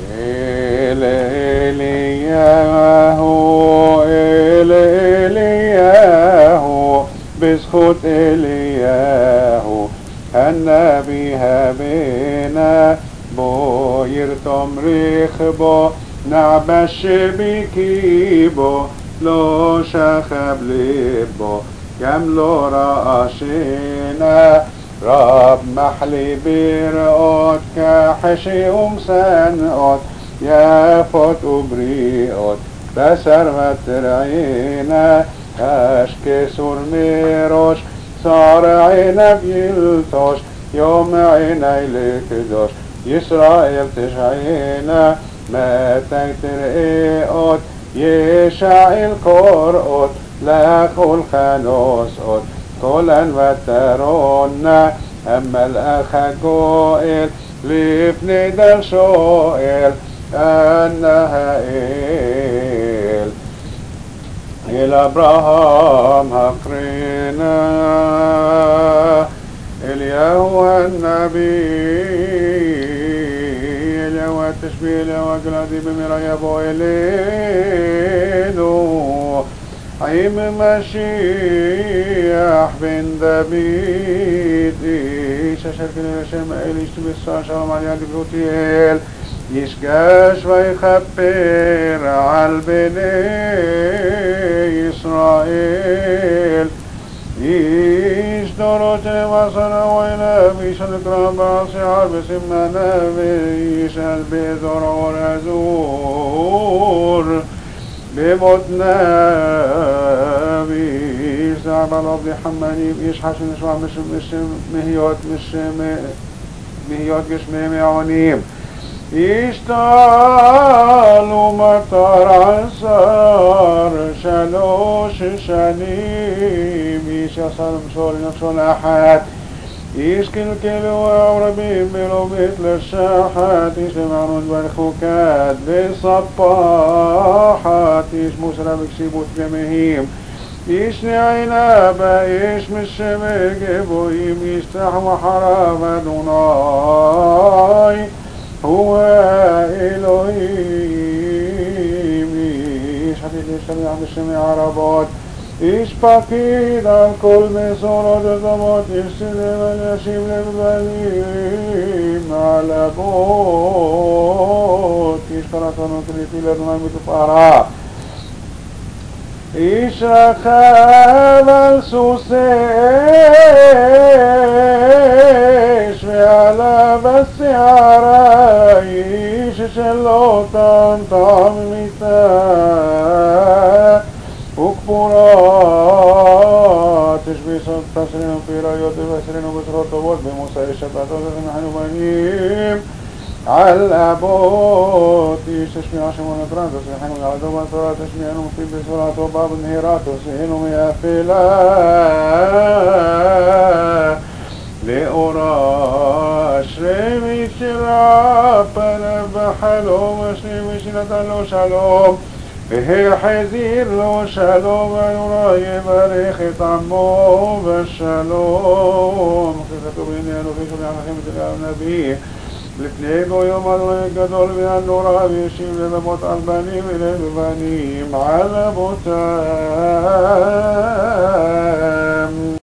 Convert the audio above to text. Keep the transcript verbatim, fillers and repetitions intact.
إل إلياهو إل إلياهو بزخوت إلياهو النبي هبنا بو يرتم ريخبو نعبش بكيبو لو شخب لبو يملو رأشنا رب محلي برقوت كحشي أمسنقوت يافوت وبريقوت بسر مترعينا أشكي سور ميروش صار عينك يلتوش يوم عيني لكدوش يسرائيل تشعينا ما ترقوت يشعي الكورقوت لاخو الخانوسقوت كلن وترونا أما الأخ جوئل لفني دل شوئل أنها إل إلى أبراهام هقرينا اليهو النبي اليهو التشبيه اليهو قلادي بمرا يبو إلينو عيم مشيح بن دبيد إيش أشارك للشام إليش تبسا شرم على يد بروتيل يشكاش ويخبر على بني إسرائيل إيش دورت وصنا وإلى بيش الكرام بعصيار بسمنا بيش البيزور ورزور بموتنا بيش زعب الأرض حماني بيش حشن شوع مش مش مهيوت مش مهيوت مش مهيونيم يشتغلوا مطر عصار شلوش شنيم يشصر مشول نفسول أحد يشكل كيلو عربي بلو مثل الشاحات يشمعون بالخوكات بالصباحات يش مسرى بكسيبوت جمهيم يشني عنابة يش مش مجيبويم يشتح وحرام دوناي هو إلهيم إيش حديث الشميع بالشميع عربات إيش فقيد عن كل مصر جزمات إيش سلم يشيب للبليم على بوت إيش فرطان وكريتي لدمان بتفارا إيش رخاب السوسيش على بس عرايش شلوطان طعم ميتا وكبرات تشبي صد تسرين في رايوت بسرين وبسرات طوال بموسى الشبات وزن حنوانيم على الأبوت تشمي عشم ونطران تصيحين على دوبان صلاة تشمي أنهم في بسرعة وباب النهيرات تصيحينهم يا فلا لأوراش ريمي شراب بحلوم شريمي شنطلو شلوم به حزير لو شلوم يراي بريخ طعمو بالشلوم خيثة بنيان وفي شريع خيمة النبي الاثنين يوم الله القدر بأن نرى بيشيم لنبوت البني من البني على بوتان